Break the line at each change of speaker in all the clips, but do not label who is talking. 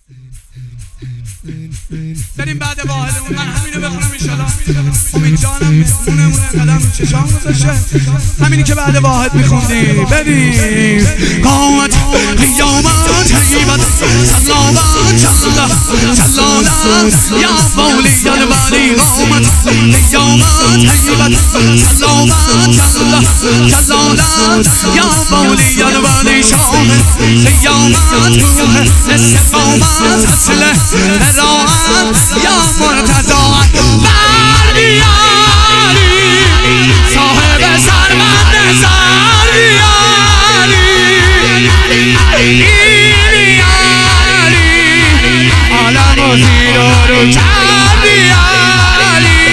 بریم بعد واحدمون من همینو بخونم انشالله. امید جانم مهمونمون قدم رو چشام گذاشته همینی که بعد واحد میخوندی. بریم قامت قیامت حیبت سلامت جلالت یا مولی الولی. قامت قیامت حیبت سلامت جلالت یا مولی الولی. شاه قیامت روح استقامت اصل راحت یا مرتضا بردیاری صاحب سرمند سریاری ایریاری عالم و زیر و رو کردیاری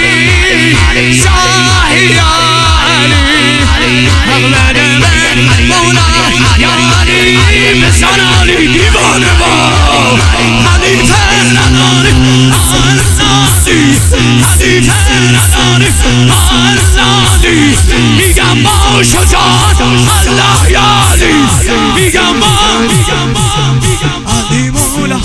شاهیاری حق بده من مولا یاری بسان علی دیوانه با حدیثه نداری آنسانی حدیثه نداری آنسانی میگم با شجاعت الله یاری میگم با علی مولا.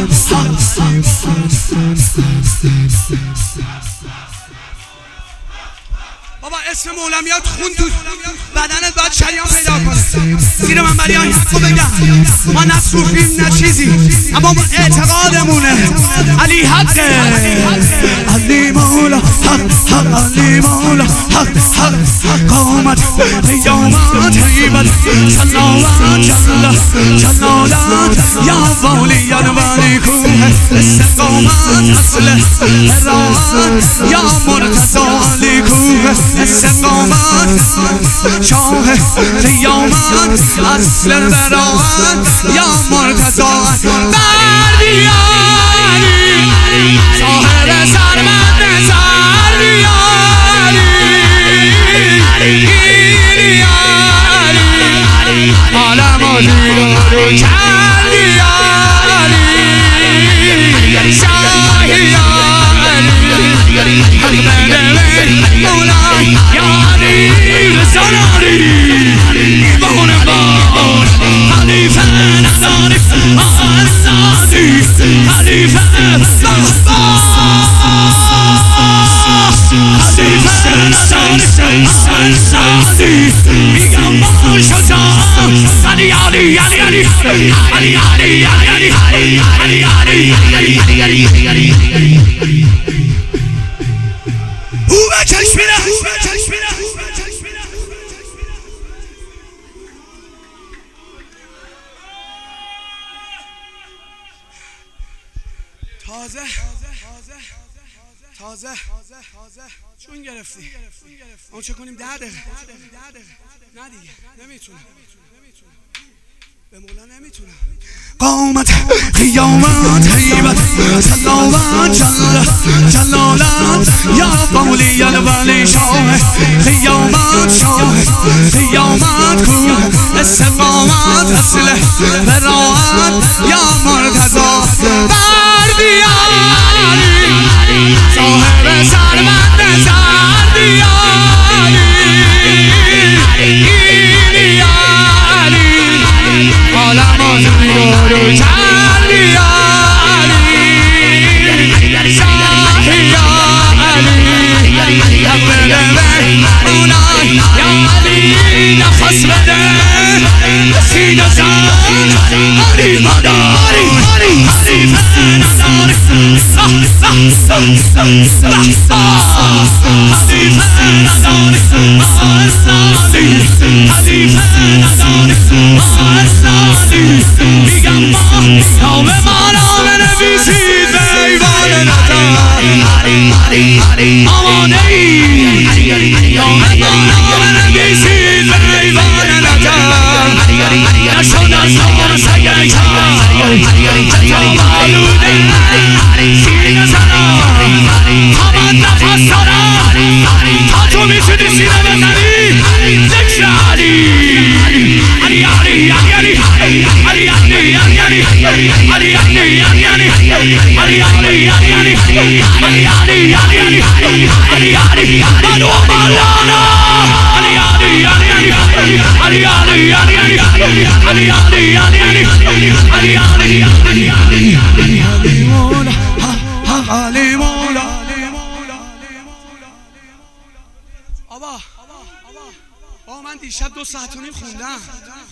بابا اسم مولا میاد خون تو بدنت باید شریان پیدا کنه. زیر من بریان حقو بگم ما نه صوفیم نه چیزی اما اعتقادمونه علی حقه. علی مولا حق حق علی مولا حق حق قامت قیامت حیبت سلامت جلالت یا مولی الولی. کوه استقامت اصل راحت یا مرتضا علی. کوه استقامت شاه قیامت اصل براحت یا مرتضا بردیاری صاحب سرمند سریاری ایریاری عالم و زیر و رو کردیاری شاهیاری حق بده من مولا یاری رساناری دیوانه با حلیفه نداری آنسانی حلیفه میگم با شجاعت علی علی علی علی علی علی علی علی او به چشمینه تازه چون گرفتی اما چه کنیم 10 دقیقه نه دیگه نمیتونم به مولا نمیتونم. قامت قیامت حیبت سلامت جلالت یا مولی الولی. شاه قیامت شاه قیامت کوه استقامت اصل براحت یا مرتضا بردیاری صاحب سرمند سریاری ایریاری عالم و زیر و رو کردیاری شاهیاری حق بده من مولا یاری نفس بده سینه زن علی مداری حلیفه نداری حلیفه نداری حلیفه نداری میگم با نام مالا بنویسید به ایوان نظر آماده ای نام مالا بنویسید به ایوان نظر نشد از نام سگه تا معلوده سینه زنم تا من نفس دارم تا تو میتونی سینه بزنی ذکر علی علی علی علی علی علی علی مولا. آبا من دیشب 2 ساعت و نیم خوندم.